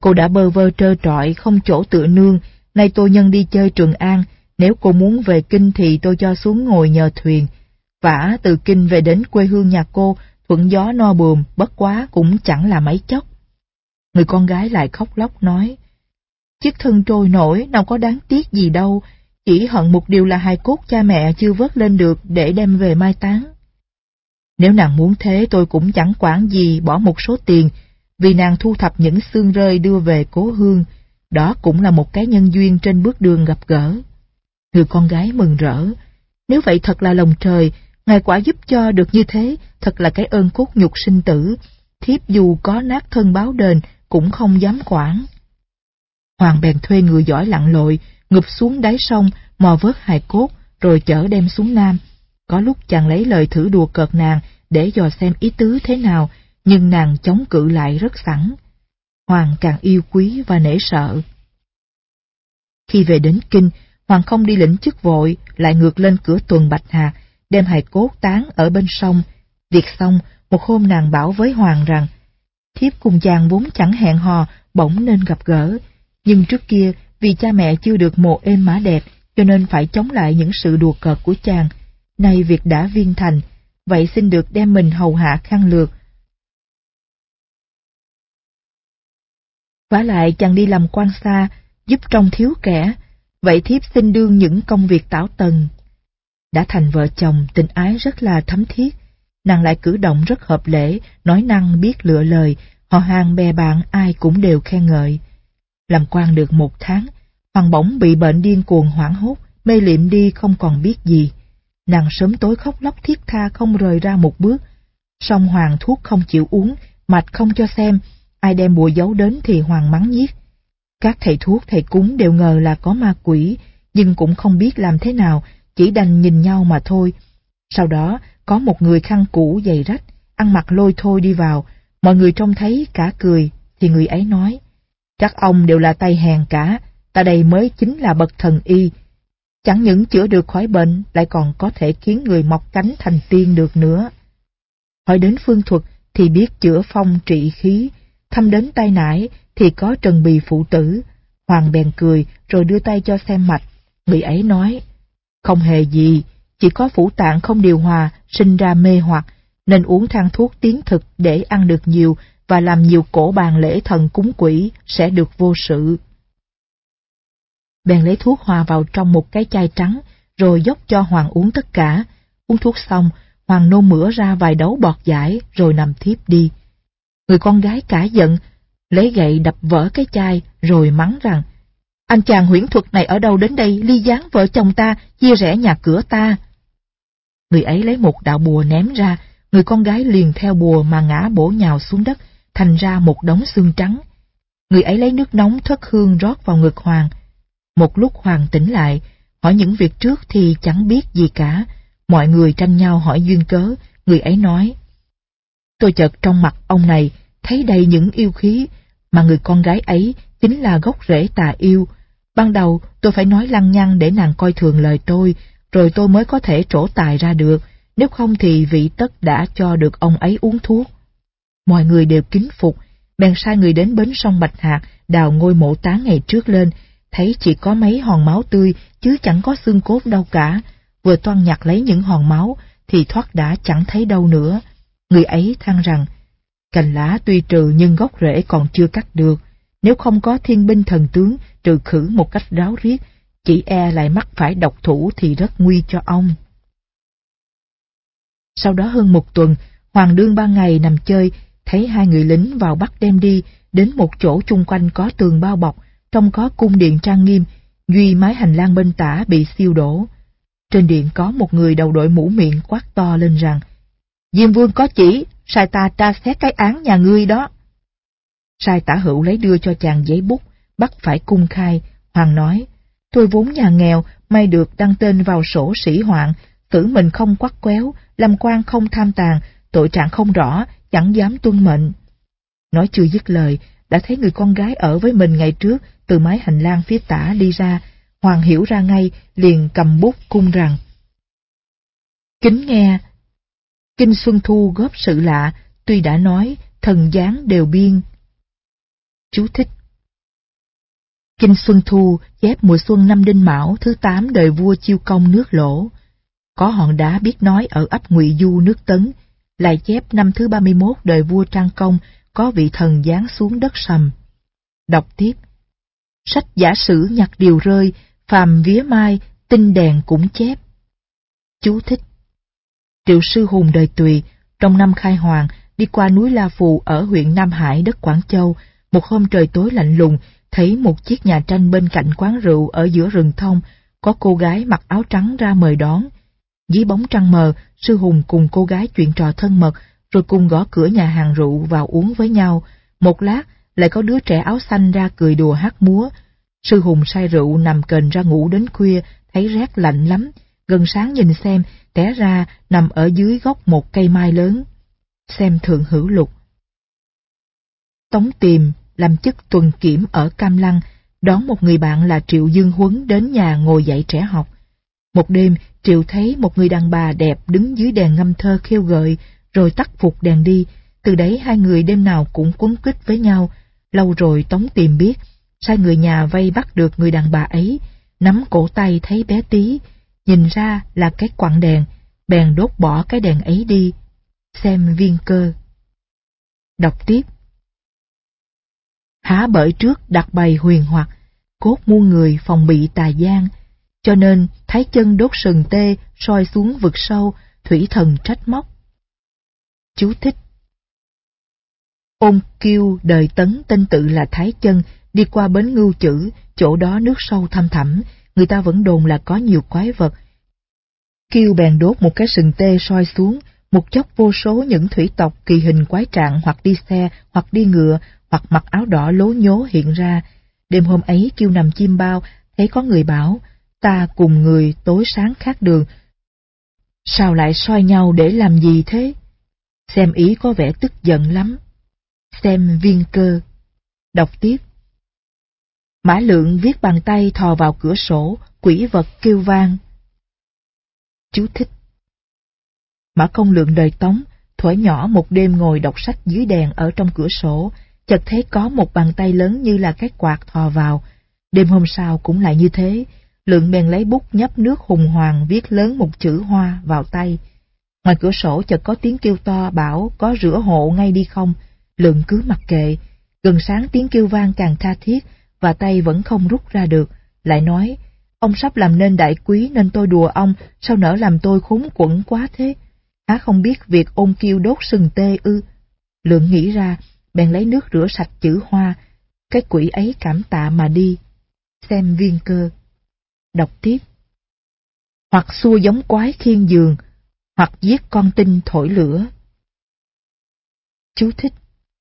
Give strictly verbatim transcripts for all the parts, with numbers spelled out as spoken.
Cô đã bơ vơ trơ trọi, không chỗ tựa nương, nay tôi nhân đi chơi Trường An, nếu cô muốn về kinh thì tôi cho xuống ngồi nhờ thuyền. Vả từ kinh về đến quê hương nhà cô, thuận gió no buồm, bất quá cũng chẳng là mấy chốc. Người con gái lại khóc lóc nói, chiếc thân trôi nổi, nào có đáng tiếc gì đâu, chỉ hận một điều là hài cốt cha mẹ chưa vớt lên được để đem về mai táng. Nếu nàng muốn thế tôi cũng chẳng quản gì bỏ một số tiền, vì nàng thu thập những xương rơi đưa về cố hương, đó cũng là một cái nhân duyên trên bước đường gặp gỡ. Người con gái mừng rỡ, nếu vậy thật là lòng trời, ngài quả giúp cho được như thế, thật là cái ơn cốt nhục sinh tử, thiếp dù có nát thân báo đền cũng không dám quản. Hoàng bèn thuê người giỏi lặn lội, ngụp xuống đáy sông, mò vớt hài cốt, rồi chở đem xuống Nam. Có lúc chàng lấy lời thử đùa cợt nàng, để dò xem ý tứ thế nào, nhưng nàng chống cự lại rất sẵn. Hoàng càng yêu quý và nể sợ. Khi về đến kinh, Hoàng không đi lĩnh chức vội, lại ngược lên cửa tuần Bạch Hạc, đem hài cốt táng ở bên sông. Việc xong, một hôm nàng bảo với Hoàng rằng, thiếp cùng chàng vốn chẳng hẹn hò, bỗng nên gặp gỡ. Nhưng trước kia, vì cha mẹ chưa được mồ êm mã đẹp, cho nên phải chống lại những sự đùa cợt của chàng. Nay việc đã viên thành, vậy xin được đem mình hầu hạ khang lược. Vả lại chàng đi làm quan xa, giúp trông thiếu kẻ, vậy thiếp xin đương những công việc tảo tần. Đã thành vợ chồng, tình ái rất là thấm thiết, nàng lại cử động rất hợp lễ, nói năng biết lựa lời, họ hàng bè bạn ai cũng đều khen ngợi. Làm quan được một tháng, Hoàng bỗng bị bệnh điên cuồng hoảng hốt, mê liệm đi không còn biết gì. Nàng sớm tối khóc lóc thiết tha không rời ra một bước. Song Hoàng thuốc không chịu uống, mạch không cho xem, ai đem bùa giấu đến thì Hoàng mắng nhiếc. Các thầy thuốc thầy cúng đều ngờ là có ma quỷ, nhưng cũng không biết làm thế nào, chỉ đành nhìn nhau mà thôi. Sau đó, có một người khăn cũ dày rách, ăn mặc lôi thôi đi vào, mọi người trông thấy cả cười, thì người ấy nói, các ông đều là tay hèn cả, ta đây mới chính là bậc thần y. Chẳng những chữa được khỏi bệnh, lại còn có thể khiến người mọc cánh thành tiên được nữa. Hỏi đến phương thuật thì biết chữa phong trị khí, thăm đến tay nải thì có trần bì phụ tử. Hoàng bèn cười rồi đưa tay cho xem mạch. Người ấy nói, không hề gì, chỉ có phủ tạng không điều hòa, sinh ra mê hoặc, nên uống thang thuốc tiến thực để ăn được nhiều và làm nhiều cỗ bàn lễ thần cúng quỷ sẽ được vô sự. Bèn lấy thuốc hòa vào trong một cái chai trắng, rồi dốc cho Hoàng uống tất cả. Uống thuốc xong, Hoàng nôn mửa ra vài đấu bọt dãi, rồi nằm thiếp đi. Người con gái cả giận, lấy gậy đập vỡ cái chai, rồi mắng rằng, anh chàng huyễn thuật này ở đâu đến đây ly gián vợ chồng ta, chia rẽ nhà cửa ta. Người ấy lấy một đạo bùa ném ra, người con gái liền theo bùa mà ngã bổ nhào xuống đất, thành ra một đống xương trắng. Người ấy lấy nước nóng thất hương rót vào ngực Hoàng. Một lúc Hoàng tỉnh lại, hỏi những việc trước thì chẳng biết gì cả. Mọi người tranh nhau hỏi duyên cớ. Người ấy nói, tôi chợt trong mặt ông này thấy đầy những yêu khí, mà người con gái ấy chính là gốc rễ tà yêu. Ban đầu tôi phải nói lăng nhăng để nàng coi thường lời tôi, rồi tôi mới có thể trổ tài ra được, nếu không thì vị tất đã cho được ông ấy uống thuốc. Mọi người đều kính phục, bèn sai người đến bến sông Bạch Hạc đào ngôi mộ táng ngày trước lên, thấy chỉ có mấy hòn máu tươi chứ chẳng có xương cốt đâu cả. Vừa toan nhặt lấy những hòn máu thì thoát đã chẳng thấy đâu nữa. Người ấy than rằng, cành lá tuy trừ nhưng gốc rễ còn chưa cắt được, nếu không có thiên binh thần tướng trừ khử một cách ráo riết, chỉ e lại mắc phải độc thủ thì rất nguy cho ông. Sau đó hơn một tuần, Hoàng đương ban ngày nằm chơi, thấy hai người lính vào bắt đem đi, đến một chỗ chung quanh có tường bao bọc, trong có cung điện trang nghiêm, duy mái hành lang bên tả bị siêu đổ. Trên điện có một người đầu đội mũ miệng quát to lên rằng, Diêm Vương có chỉ, sai ta tra xét cái án nhà ngươi đó. Sai tả hữu lấy đưa cho chàng giấy bút, bắt phải cung khai. Hoàng nói, tôi vốn nhà nghèo, may được đăng tên vào sổ sĩ hoạn, xử mình không quắt quéo, làm quan không tham tàn, tội trạng không rõ, chẳng dám tuân mệnh. Nói chưa dứt lời, đã thấy người con gái ở với mình ngày trước từ mái hành lang phía tả đi ra. Hoàng hiểu ra ngay, liền cầm bút cung rằng, kính nghe, Kinh Xuân Thu góp sự lạ, tuy đã nói, thần gián đều biên. Chú thích, Kinh Xuân Thu chép mùa xuân năm Đinh Mão thứ tám đời vua Chiêu Công nước Lỗ. Có hòn đá biết nói ở ấp Ngụy Du nước Tấn, lại chép năm thứ ba mươi mốt đời vua Trang Công có vị thần giáng xuống đất Sầm. Đọc tiếp. Sách giả sử nhặt điều rơi, phàm vía mai, tinh đèn cũng chép. Chú thích. Triệu Sư Hùng đời Tùy, trong năm khai hoàng, đi qua núi La Phù ở huyện Nam Hải đất Quảng Châu, một hôm trời tối lạnh lùng, thấy một chiếc nhà tranh bên cạnh quán rượu ở giữa rừng thông, có cô gái mặc áo trắng ra mời đón. Dưới bóng trăng mờ, Sư Hùng cùng cô gái chuyện trò thân mật, rồi cùng gõ cửa nhà hàng rượu vào uống với nhau. Một lát, lại có đứa trẻ áo xanh ra cười đùa hát múa. Sư Hùng say rượu nằm kềnh ra ngủ đến khuya, thấy rét lạnh lắm. Gần sáng nhìn xem, té ra nằm ở dưới gốc một cây mai lớn. Xem Thượng Hữu Lục. Tống Tiềm làm chức tuần kiểm ở Cam Lăng, đón một người bạn là Triệu Dương Huấn đến nhà ngồi dạy trẻ học. Một đêm, Triệu thấy một người đàn bà đẹp đứng dưới đèn ngâm thơ khêu gợi, rồi tắt phục đèn đi. Từ đấy hai người đêm nào cũng quấn quýt với nhau. Lâu rồi Tống Tiềm biết, sai người nhà vây bắt được người đàn bà ấy, nắm cổ tay thấy bé tí, nhìn ra là cái quặng đèn, bèn đốt bỏ cái đèn ấy đi. Xem Viên Cơ. Đọc tiếp. Há bởi trước đặt bày huyền hoặc, cốt muôn người phòng bị tà gian, cho nên thái chân đốt sừng tê soi xuống vực sâu, thủy thần trách móc. Chú thích. Ôn Kiêu đời Tấn tên tự là Thái Chân, đi qua bến Ngưu Chữ, chỗ đó nước sâu thăm thẳm, người ta vẫn đồn là có nhiều quái vật. Kiêu bèn đốt một cái sừng tê soi xuống, một chốc vô số những thủy tộc kỳ hình quái trạng hoặc đi xe, hoặc đi ngựa, hoặc mặc áo đỏ lố nhố hiện ra. Đêm hôm ấy Kiêu nằm chim bao, thấy có người bảo, ta cùng người tối sáng khác đường. Sao lại soi nhau để làm gì thế? Xem ý có vẻ tức giận lắm. Xem Viên Cơ. Đọc tiếp. Mã Lượng viết bằng tay thò vào cửa sổ, quỷ vật kêu vang. Chú thích. Mã Công Lượng đời Tống, thuở nhỏ một đêm ngồi đọc sách dưới đèn ở trong cửa sổ, chợt thấy có một bàn tay lớn như là cái quạt thò vào. Đêm hôm sau cũng lại như thế, Lượng bèn lấy bút nhấp nước hùng hoàng viết lớn một chữ Hoa vào tay. Ngoài cửa sổ chợt có tiếng kêu to bảo có rửa hộ ngay đi không. Lượng cứ mặc kệ. Gần sáng tiếng kêu vang càng tha thiết, và tay vẫn không rút ra được. Lại nói, ông sắp làm nên đại quý nên tôi đùa ông, sao nỡ làm tôi khốn quẫn quá thế? Há không biết việc Ôn Kiêu đốt sừng tê ư? Lượng nghĩ ra, bèn lấy nước rửa sạch chữ Hoa. Cái quỷ ấy cảm tạ mà đi. Xem Viên Cơ. Đọc tiếp. Hoặc xua giống quái khiên giường, hoặc giết con tinh thổi lửa. Chú thích.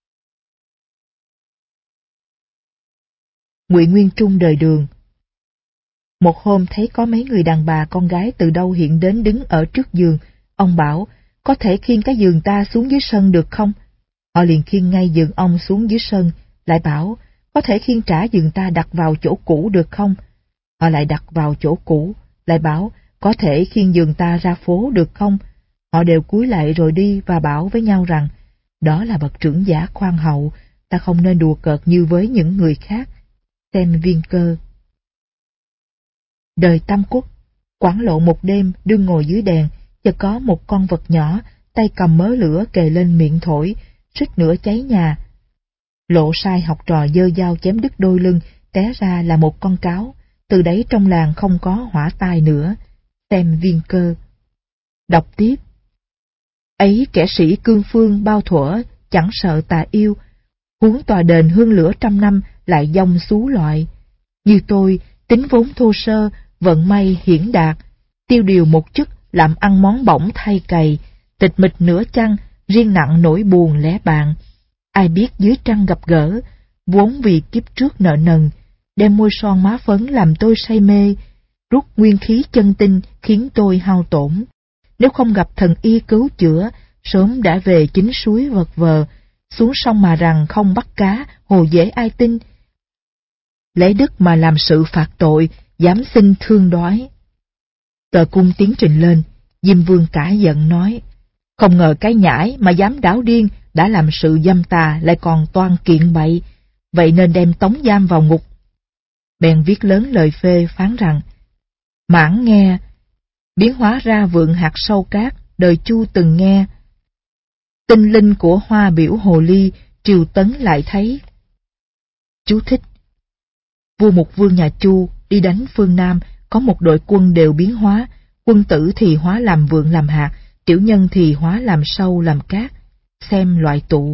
Ngụy Nguyên Trung đời Đường. Một hôm thấy có mấy người đàn bà con gái từ đâu hiện đến đứng ở trước giường. Ông bảo, có thể khiêng cái giường ta xuống dưới sân được không? Họ liền khiêng ngay giường ông xuống dưới sân. Lại bảo, có thể khiêng trả giường ta đặt vào chỗ cũ được không? Họ lại đặt vào chỗ cũ. Lại bảo, có thể khiêng giường ta ra phố được không? Họ đều cúi lại rồi đi và bảo với nhau rằng, đó là bậc trưởng giả khoan hậu, ta không nên đùa cợt như với những người khác. Xem Viên Cơ. Đời Tam Quốc. Quảng Lộ một đêm đương ngồi dưới đèn, chợt có một con vật nhỏ, tay cầm mớ lửa kề lên miệng thổi, suýt nữa cháy nhà. Lộ sai học trò giơ dao chém đứt đôi lưng, té ra là một con cáo. Từ đấy trong làng không có hỏa tai nữa. Xem Viên Cơ. Đọc tiếp. Ấy kẻ sĩ cương phương bao thuở, chẳng sợ tà yêu, huống tòa đền hương lửa trăm năm lại dông xú loại. Như tôi, tính vốn thô sơ, vận may hiển đạt, tiêu điều một chức làm ăn món bỏng thay cày, tịch mịch nửa chăng, riêng nặng nỗi buồn lẻ bạn. Ai biết dưới trăng gặp gỡ, vốn vì kiếp trước nợ nần, đem môi son má phấn làm tôi say mê, rút nguyên khí chân tinh khiến tôi hao tổn. Nếu không gặp thần y cứu chữa, sớm đã về chính suối vật vờ, xuống sông mà rằng không bắt cá, hồ dễ ai tin. Lấy đức mà làm sự phạt tội, dám xin thương đói. Tờ cung tiến trình lên, Diêm Vương cả giận nói, không ngờ cái nhãi mà dám đảo điên, đã làm sự dâm tà lại còn toan kiện bậy, vậy nên đem tống giam vào ngục. bèn viết lớn lời phê phán rằng: Mãn nghe, biến hóa ra vượng hạt sâu cát, đời Chu từng nghe. Tinh linh của hoa biểu hồ ly, triều tấn lại thấy. Chú thích: Vua Mục Vương nhà Chu đi đánh phương Nam, có một đội quân đều biến hóa, quân tử thì hóa làm vượng làm hạt, tiểu nhân thì hóa làm sâu làm cát. Xem loại tụ.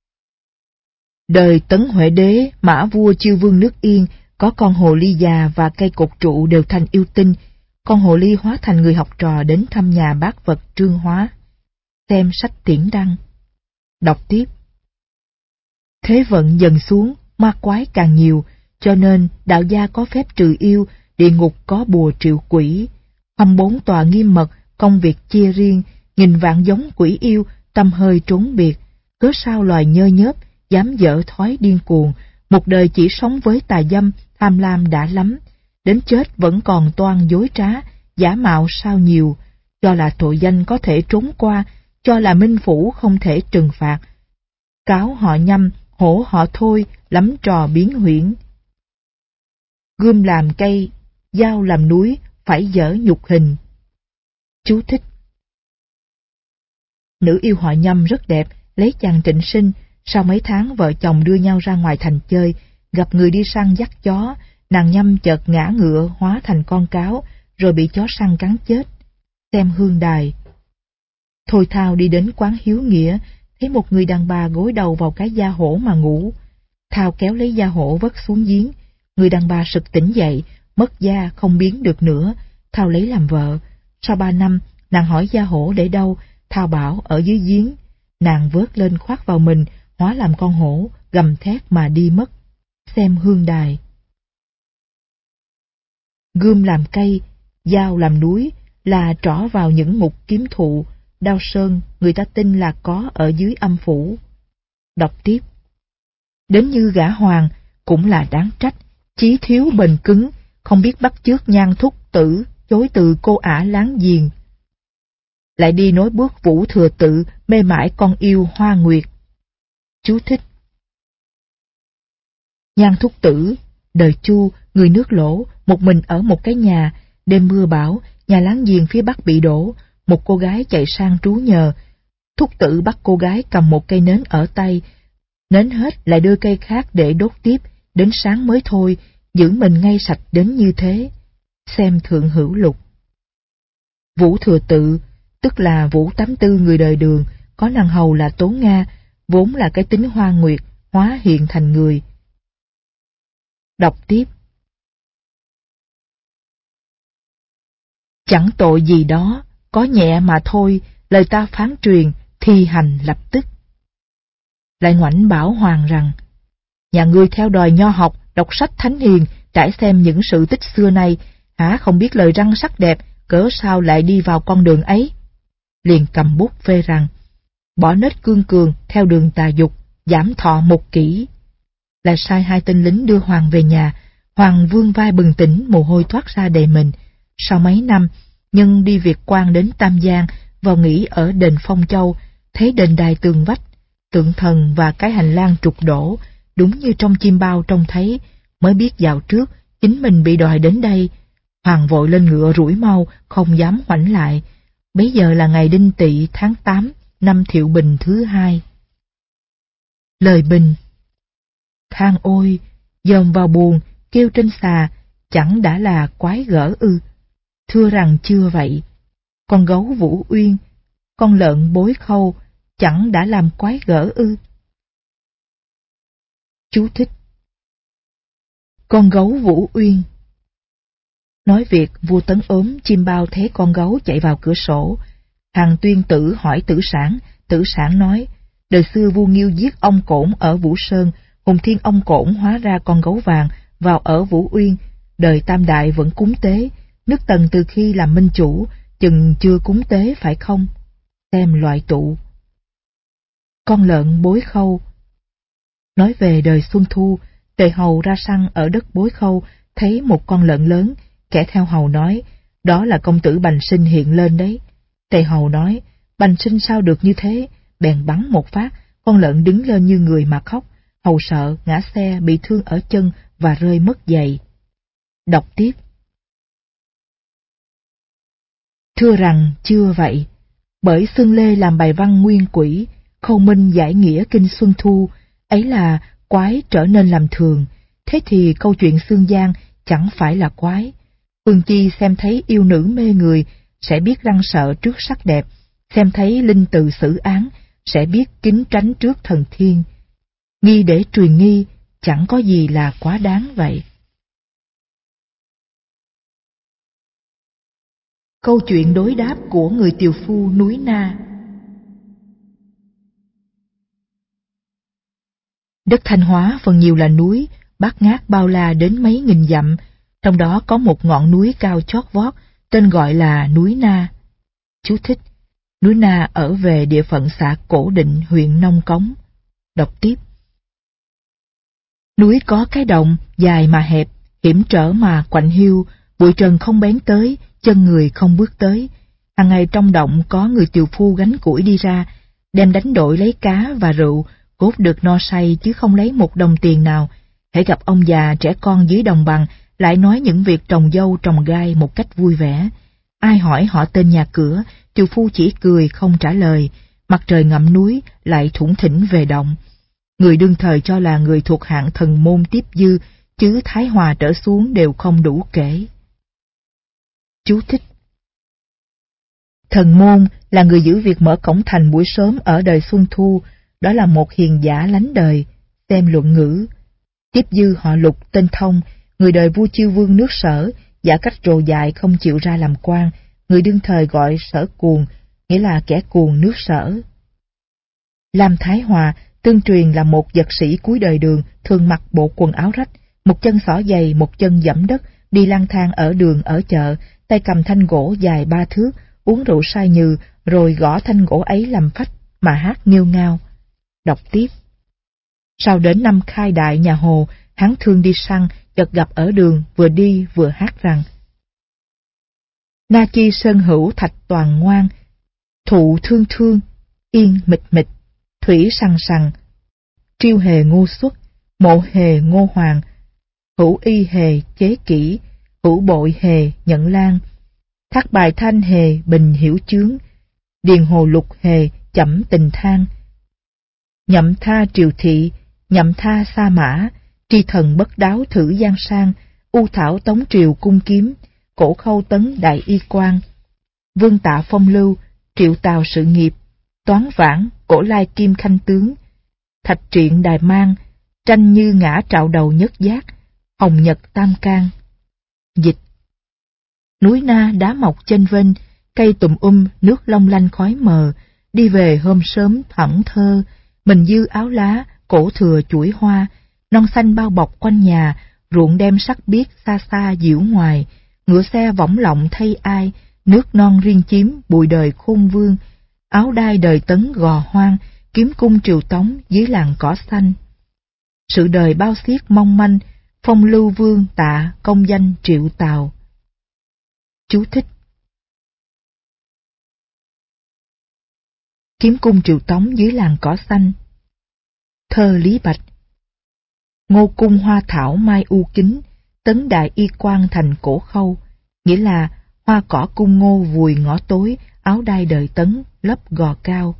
Đời Tấn Huệ Đế, Mã vua Chiêu Vương nước Yên, có con hồ ly già và cây cột trụ đều thành yêu tinh. Con hồ ly hóa thành người học trò đến thăm nhà bác vật Trương Hóa. Xem sách Tiễn Đăng. Đọc tiếp. Thế vận dần xuống, ma quái càng nhiều, cho nên đạo gia có phép trừ yêu, địa ngục có bùa triệu quỷ. Hăm bốn tòa nghiêm mật, công việc chia riêng, nghìn vạn giống quỷ yêu, tâm hơi trốn biệt. Cớ sao loài nhơ nhớp, dám dở thói điên cuồng, một đời chỉ sống với tà dâm, tham lam đã lắm. Đến chết vẫn còn toan dối trá, giả mạo sao nhiều, cho là tội danh có thể trốn qua, cho là minh phủ không thể trừng phạt. Cáo họ Nhâm, hổ họ Thôi, lắm trò biến huyễn. Gươm làm cây, dao làm núi, phải dở nhục hình. Chú thích: Nữ yêu họ Nhâm rất đẹp, lấy chàng Trịnh Sinh, sau mấy tháng vợ chồng đưa nhau ra ngoài thành chơi, gặp người đi săn dắt chó, nàng Nhâm chợt ngã ngựa hóa thành con cáo, rồi bị chó săn cắn chết. Xem hương đài. Thôi Thao đi đến quán Hiếu Nghĩa, thấy một người đàn bà gối đầu vào cái da hổ mà ngủ. Thao kéo lấy da hổ vất xuống giếng, người đàn bà sực tỉnh dậy, mất da không biến được nữa. Thao lấy làm vợ. Sau ba năm, nàng hỏi da hổ để đâu, Thao bảo ở dưới giếng. Nàng vớt lên khoác vào mình, hóa làm con hổ, gầm thét mà đi mất. Xem hương đài. Gươm làm cây, dao làm núi là trỏ vào những mục kiếm thụ, đao sơn người ta tin là có ở dưới âm phủ. Đọc tiếp. Đến như gã hoàng cũng là đáng trách, chí thiếu bền cứng, không biết bắt chước Nhan Thúc Tử, chối từ cô ả láng giềng. Lại đi nối bước Vũ Thừa Tự, mê mãi con yêu Hoa Nguyệt. Chú thích: Nhan Thúc Tử, đời Chu, người nước Lỗ, một mình ở một cái nhà, đêm mưa bão, nhà láng giềng phía bắc bị đổ, một cô gái chạy sang trú nhờ. Thúc Tử bắt cô gái cầm một cây nến ở tay, nến hết lại đưa cây khác để đốt tiếp, đến sáng mới thôi, giữ mình ngay sạch đến như thế. Xem Thượng Hữu Lục. Vũ Thừa Tự, tức là Vũ Tám Tư người đời Đường, có nàng hầu là Tố Nga, vốn là cái tính Hoa Nguyệt, hóa hiện thành người. Đọc tiếp. Chẳng tội gì đó, có nhẹ mà thôi, lời ta phán truyền, thi hành lập tức. Lại ngoảnh bảo Hoàng rằng, nhà ngươi theo đòi nho học, đọc sách thánh hiền, trải xem những sự tích xưa nay, hả không biết lời răn sắc đẹp, cớ sao lại đi vào con đường ấy? Liền cầm bút phê rằng, bỏ nết cương cường, theo đường tà dục, giảm thọ một kỷ. Lại sai hai tên lính đưa Hoàng về nhà. Hoàng vương vai bừng tỉnh, mồ hôi thoát ra đầy mình. Sau mấy năm, nhân đi việc quan đến Tam Giang, vào nghỉ ở đền Phong Châu, thấy đền đài tường vách, tượng thần và cái hành lang trục đổ, đúng như trong chim bao trông thấy, mới biết dạo trước chính mình bị đòi đến đây. Hoàng vội lên ngựa rủi mau, không dám ngoảnh lại. Bấy giờ là ngày Đinh Tỵ tháng tám năm Thiệu Bình thứ hai. Lời bình. Than ôi, dòm vào buồn, kêu trên xà, chẳng đã là quái gở ư? Thưa rằng chưa vậy. Con gấu Vũ Uyên, con lợn Bối Khâu, chẳng đã làm quái gở ư? Chú thích. Con gấu Vũ Uyên. Nói việc vua Tấn ốm, chim bao thấy con gấu chạy vào cửa sổ. Hằng Tuyên Tử hỏi Tử Sản, Tử Sản nói, đời xưa vua Nghiêu giết ông Cổn ở Vũ Sơn, Hùng Thiên ông Cổn hóa ra con gấu vàng, vào ở Vũ Uyên, đời Tam Đại vẫn cúng tế, nước Tần từ khi làm minh chủ, chừng chưa cúng tế phải không? Xem loại tụ. Con lợn Bối Khâu. Nói về đời Xuân Thu, Tề Hầu ra săn ở đất Bối Khâu, thấy một con lợn lớn, kẻ theo hầu nói, đó là công tử Bành Sinh hiện lên đấy. Tề Hầu nói, Bành Sinh sao được như thế, bèn bắn một phát, con lợn đứng lên như người mà khóc, hầu sợ ngã xe bị thương ở chân và rơi mất giày. Đọc tiếp. Thưa rằng chưa vậy, bởi Xưng Lê làm bài văn nguyên quỷ, Khâu Minh giải nghĩa kinh Xuân Thu, ấy là quái trở nên làm thường, thế thì câu chuyện Xương Giang chẳng phải là quái. Phương Chi xem thấy yêu nữ mê người, sẽ biết răng sợ trước sắc đẹp, xem thấy linh từ xử án, sẽ biết kính tránh trước thần thiên. Nghi để truyền nghi, chẳng có gì là quá đáng vậy. Câu chuyện đối đáp của người tiều phu núi Na. Đất Thanh Hóa phần nhiều là núi, bát ngát bao la đến mấy nghìn dặm, trong đó có một ngọn núi cao chót vót, tên gọi là núi Na. Chú thích: núi Na ở về địa phận xã Cổ Định, huyện Nông Cống. Đọc tiếp. Núi có cái động, dài mà hẹp, hiểm trở mà quạnh hiu, bụi trần không bén tới, chân người không bước tới. Hàng ngày trong động có người tiều phu gánh củi đi ra, đem đánh đổi lấy cá và rượu, cốt được no say chứ không lấy một đồng tiền nào. Hễ gặp ông già trẻ con dưới đồng bằng, lại nói những việc trồng dâu trồng gai một cách vui vẻ. Ai hỏi họ tên nhà cửa, tiều phu chỉ cười không trả lời. Mặt trời ngậm núi lại thủng thỉnh về động. Người đương thời cho là người thuộc hạng thần môn tiếp dư, chứ Thái Hòa trở xuống đều không đủ kể. Chú thích: thần môn là người giữ việc mở cổng thành buổi sớm ở đời Xuân Thu, đó là một hiền giả lánh đời. Xem luận ngữ. Tiếp dư họ Lục tên Thông, người đời vua Chiêu Vương nước Sở, giả cách rồ dại không chịu ra làm quan, người đương thời gọi Sở Cuồng, nghĩa là kẻ cuồng nước Sở. Lam Thái Hòa tương truyền là một vật sĩ cuối đời Đường, thường mặc bộ quần áo rách, một chân xỏ giày, một chân dẫm đất, đi lang thang ở đường ở chợ, tay cầm thanh gỗ dài ba thước, uống rượu say nhừ, rồi gõ thanh gỗ ấy làm phách mà hát nghêu ngao. Đọc tiếp. Sau đến năm khai đại nhà Hồ, hắn thương đi săn, chợt gặp ở đường, vừa đi vừa hát rằng: Na chi sơn hữu thạch toàn ngoan, thụ thương thương, yên mịch mịch, thủy sằng sằng, triêu hề ngô xuất, mộ hề ngô hoàng, hữu y hề chế kỹ, hữu bội hề nhận lan, thác bài thanh hề bình hiểu chướng, điền hồ lục hề chẩm tình thang, nhậm tha triều thị, nhậm tha sa mã, tri thần bất đáo thử giang sang, u thảo tống triều cung kiếm, cổ khâu tấn đại y quan, vương tạ phong lưu, triệu tào sự nghiệp, toán vãn, cổ lai kim khanh tướng, thạch triện đài mang, tranh như ngã trạo đầu nhất giác, hồng nhật tam can. Dịch: núi Na đá mọc chênh vênh, cây tùm um nước long lanh khói mờ, đi về hôm sớm thẫn thơ, mình dư áo lá, cổ thừa chuỗi hoa, non xanh bao bọc quanh nhà, ruộng đem sắc biếc xa xa diễu ngoài, ngựa xe võng lọng thay ai, nước non riêng chiếm bụi đời khôn vương, áo đai đời Tấn gò hoang, kiếm cung triều Tống dưới làng cỏ xanh. Sự đời bao xiết mong manh, phong lưu vương Tạ công danh Triệu Tào. Chú thích: kiếm cung triều Tống dưới làng cỏ xanh. Thơ Lý Bạch. Ngô cung hoa thảo mai u kính, Tấn đại y quan thành cổ khâu, nghĩa là hoa cỏ cung ngô vùi ngõ tối, áo đai đời Tấn lấp gò cao.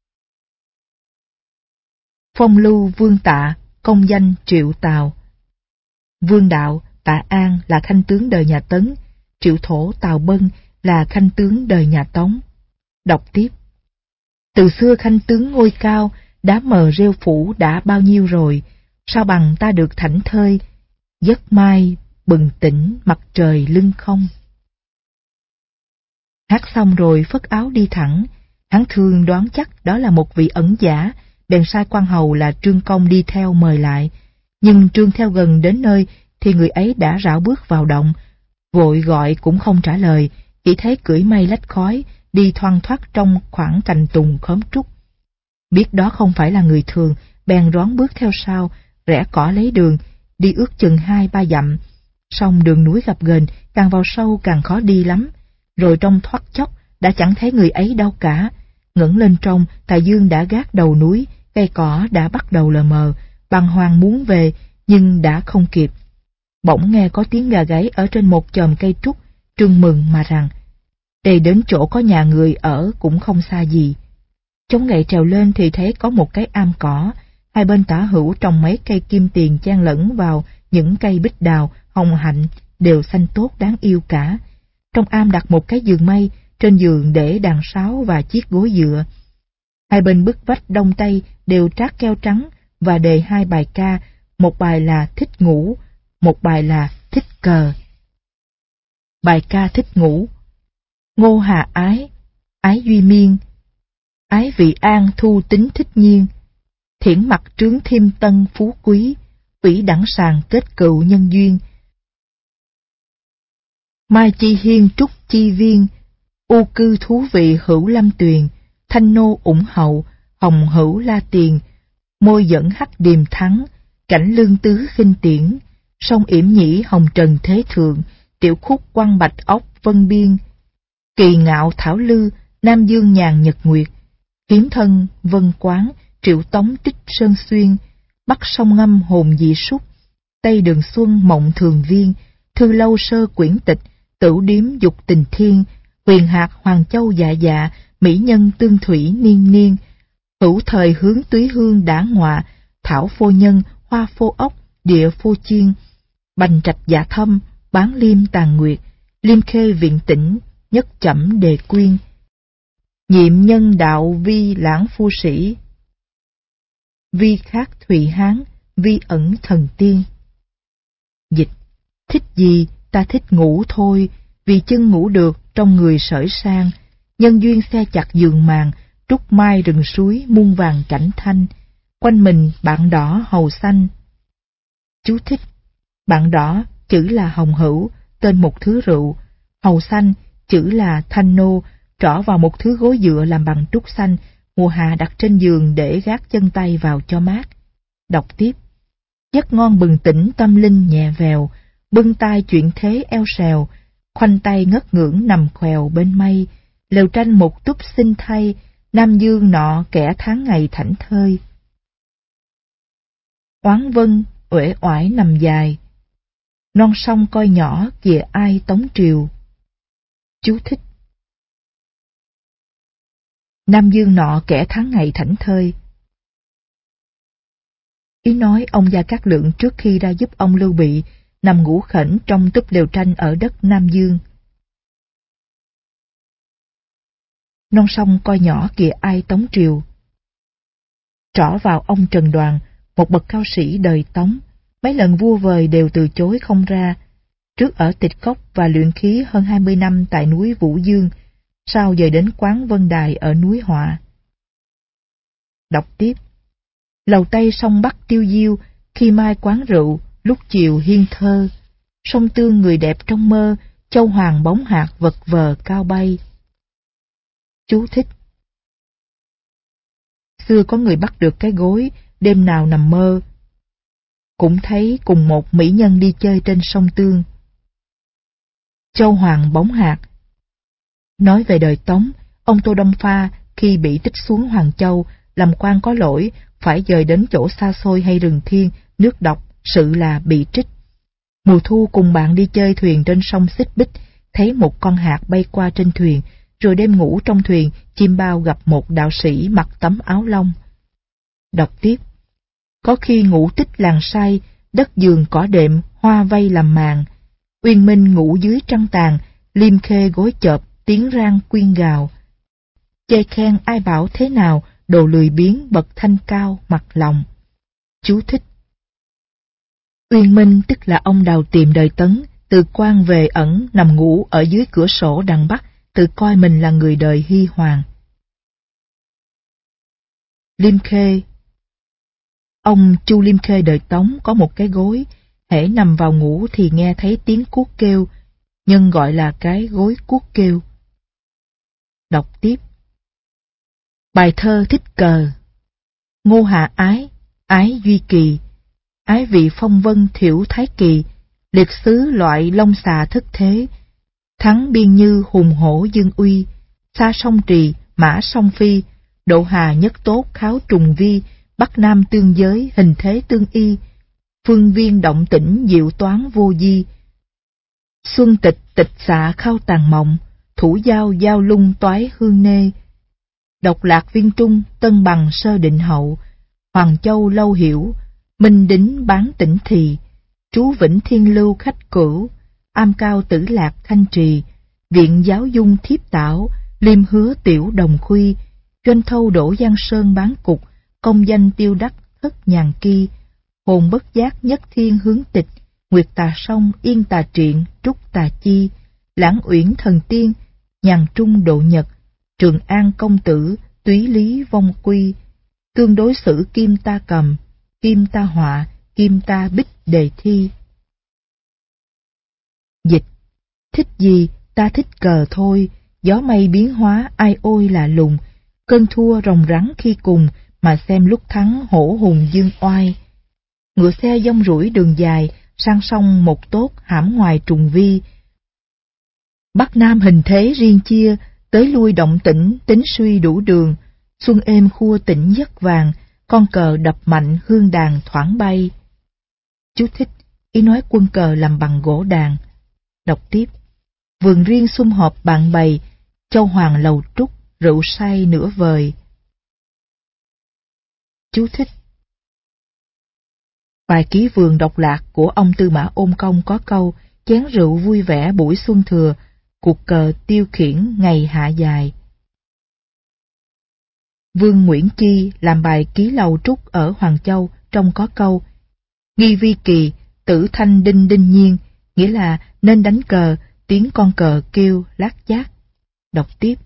Phong lưu vương Tạ, công danh Triệu Tào. Vương đạo Tạ An là khanh tướng đời nhà Tấn, Triệu thổ Tào Bân là khanh tướng đời nhà Tống. Đọc tiếp. Từ xưa khanh tướng ngôi cao, đá mờ rêu phủ đã bao nhiêu rồi, sao bằng ta được thảnh thơi, giấc mai bừng tỉnh mặt trời lưng không. Hát xong rồi phất áo đi thẳng, hắn thương đoán chắc đó là một vị ẩn giả, bèn sai quan hầu là Trương Công đi theo mời lại. Nhưng Trương theo gần đến nơi thì người ấy đã rảo bước vào động, vội gọi cũng không trả lời, chỉ thấy cưỡi mây lách khói, đi thoăn thoắt trong khoảng cành tùng khóm trúc. Biết đó không phải là người thường, bèn rón bước theo sau, rẽ cỏ lấy đường, đi ước chừng hai ba dặm. Song đường núi gập ghềnh, càng vào sâu càng khó đi lắm. Rồi trong thoát chốc đã chẳng thấy người ấy đâu cả. Ngẩng lên trong, tà dương đã gác đầu núi, cây cỏ đã bắt đầu lờ mờ, bàng hoàng muốn về nhưng đã không kịp. bỗng nghe có tiếng gà gáy ở trên một chòm cây trúc, trưng mừng mà rằng, đây đến chỗ có nhà người ở cũng không xa gì. Chống gậy trèo lên thì thấy có một cái am cỏ, hai bên tả hữu trồng mấy cây kim tiền chan lẫn vào những cây bích đào, hồng hạnh, đều xanh tốt đáng yêu cả. Trong am đặt một cái giường mây, trên giường để đàn sáo và chiếc gối dựa. Hai bên bức vách đông tây đều trát keo trắng và đề hai bài ca, một bài là Thích Ngủ, một bài là Thích Cờ. Bài ca Thích Ngủ: Ngô Hà ái, ái duy miên, ái vị an thu tính thích nhiên, thiển mặt trướng thêm tân phú quý, ủy đẳng sàng kết cựu nhân duyên. Mai chi hiên trúc chi viên, u cư thú vị hữu lâm tuyền, thanh nô ủng hậu, hồng hữu la tiền, môi dẫn hắc điềm thắng, cảnh lương tứ khinh tiễn, sông yểm nhĩ hồng trần thế thượng, tiểu khúc quăng bạch ốc vân biên, kỳ ngạo thảo lư, nam dương nhàn nhật nguyệt, hiếm thân vân quán, triệu tống tích sơn xuyên, bắc sông ngâm hồn dị súc, tây đường xuân mộng thường viên, thư lâu sơ quyển tịch, tửu điếm dục tình thiên, huyền hạt hoàng châu dạ dạ, mỹ nhân tương thủy niên niên, hữu thời hướng túy hương đã ngọa, thảo phô nhân, hoa phô ốc, địa phô chiên, bành trạch dạ thâm, bán liêm tàn nguyệt, liêm khê viện tĩnh, nhất chẩm đề quyên, nhiệm nhân đạo vi lãng phu sĩ, vi khác thụy hán, vi ẩn thần tiên. Dịch: thích gì, ta thích ngủ thôi, vì chân ngủ được trong người sởi sang, nhân duyên xe chặt giường màn, trúc mai rừng suối muôn vàng cảnh thanh, quanh mình bạn đỏ hầu xanh. Chú thích: bạn đỏ chữ là hồng hữu, tên một thứ rượu, hầu xanh chữ là thanh nô, trỏ vào một thứ gối dựa làm bằng trúc xanh, mùa hạ đặt trên giường để gác chân tay vào cho mát. Đọc tiếp: giấc ngon bừng tỉnh tâm linh nhẹ vèo, bưng tai chuyện thế eo xèo, khoanh tay ngất ngưỡng nằm khoèo bên mây, lều tranh một túp xinh thay, nam dương nọ kẻ tháng ngày thảnh thơi. Oán vân uể oải nằm dài, non sông coi nhỏ kìa ai tống triều. Chú thích: nam dương nọ kẻ tháng ngày thảnh thơi. Ý nói ông Gia Cát Lượng trước khi ra giúp ông Lưu Bị nằm ngủ khẩn trong túp lều tranh ở đất Nam Dương. Non sông coi nhỏ kìa ai tống triều. Trỏ vào ông Trần Đoàn, một bậc cao sĩ đời Tống, mấy lần vua vời đều từ chối không ra. Trước ở Tịch Cốc và luyện khí hơn hai mươi năm tại núi Vũ Dương, sau dời đến quán Vân Đài ở núi Họa. Đọc tiếp: lầu Tây sông Bắc tiêu diêu, khi mai quán rượu, lúc chiều hiên thơ, sông Tương người đẹp trong mơ, châu hoàng bóng hạt vật vờ cao bay. Chú thích: xưa có người bắt được cái gối, đêm nào nằm mơ, cũng thấy cùng một mỹ nhân đi chơi trên sông Tương. Châu hoàng bóng hạt nói về đời Tống, ông Tô Đông Pha khi bị tích xuống Hoàng Châu, làm quan có lỗi, phải dời đến chỗ xa xôi hay rừng thiên, nước độc, sự là bị trích. Mùa thu cùng bạn đi chơi thuyền trên sông Xích Bích, thấy một con hạt bay qua trên thuyền, rồi đêm ngủ trong thuyền, chim bao gặp một đạo sĩ mặc tấm áo lông. Đọc tiếp: có khi ngủ tích làng say, đất giường cỏ đệm, hoa vây làm màn, uyên minh ngủ dưới trăng tàn, liêm khê gối chợp, tiếng rang quyên gào. Chê khen ai bảo thế nào, đồ lười biếng bậc thanh cao mặt lòng. Chú thích: Uyên Minh tức là ông Đào Tiềm đời Tấn, từ quan về ẩn nằm ngủ ở dưới cửa sổ đằng Bắc, tự coi mình là người đời Hy Hoàng. Liêm Khê: ông Chu Liêm Khê đời Tống có một cái gối, hễ nằm vào ngủ thì nghe thấy tiếng cuốc kêu, nhân gọi là cái gối cuốc kêu. Đọc tiếp: bài thơ Thích Cờ. Ngô Hà ái, ái duy kỳ, ái vị phong vân thiểu thái kỳ, liệt xứ loại long xà thất thế, thắng biên như hùng hổ dương uy, xa sông trì, mã song phi, độ hà nhất tốt kháo trùng vi, bắc nam tương giới hình thế tương y, phương viên động tĩnh diệu toán vô di. Xuân tịch tịch xạ khao tàn mộng, thủ giao giao lung toái hương nê. Độc lạc viên trung, tân bằng sơ định hậu, Hoàng Châu lâu hiểu, minh đính bán tỉnh thì, trú vĩnh thiên lưu khách cửu, am cao tử lạc thanh trì, viện giáo dung thiếp tảo, liêm hứa tiểu đồng khuy, doanh thâu đổ giang sơn bán cục, công danh tiêu đắc thất nhàn ki, hồn bất giác nhất thiên hướng tịch, nguyệt tà song yên tà triện trúc tà chi, lãng uyển thần tiên, nhàn trung độ nhật, Trường An công tử túy lý vong quy, tương đối xử kim ta cầm, kim ta họa, kim ta bích đề thi. Dịch: thích gì, ta thích cờ thôi, gió mây biến hóa ai ôi là lùng, cơn thua rồng rắn khi cùng, mà xem lúc thắng hổ hùng dương oai. Ngựa xe dông rủi đường dài, sang sông một tốt hãm ngoài trùng vi. Bắc Nam hình thế riêng chia, tới lui động tĩnh tính suy đủ đường, xuân êm khua tỉnh giấc vàng, con cờ đập mạnh hương đàn thoảng bay. Chú thích: ý nói quân cờ làm bằng gỗ đàn. Đọc tiếp: vườn riêng sum họp bạn bày, châu hoàng lầu trúc, rượu say nửa vời. Chú thích: bài ký vườn độc lạc của ông Tư Mã Ôn Công có câu: chén rượu vui vẻ buổi xuân thừa, cuộc cờ tiêu khiển ngày hạ dài. Vương Nguyễn Chi làm bài ký lầu trúc ở Hoàng Châu, trong có câu: nghi vi kỳ, tử thanh đinh đinh nhiên, nghĩa là nên đánh cờ, tiếng con cờ kêu lác chác. Đọc tiếp: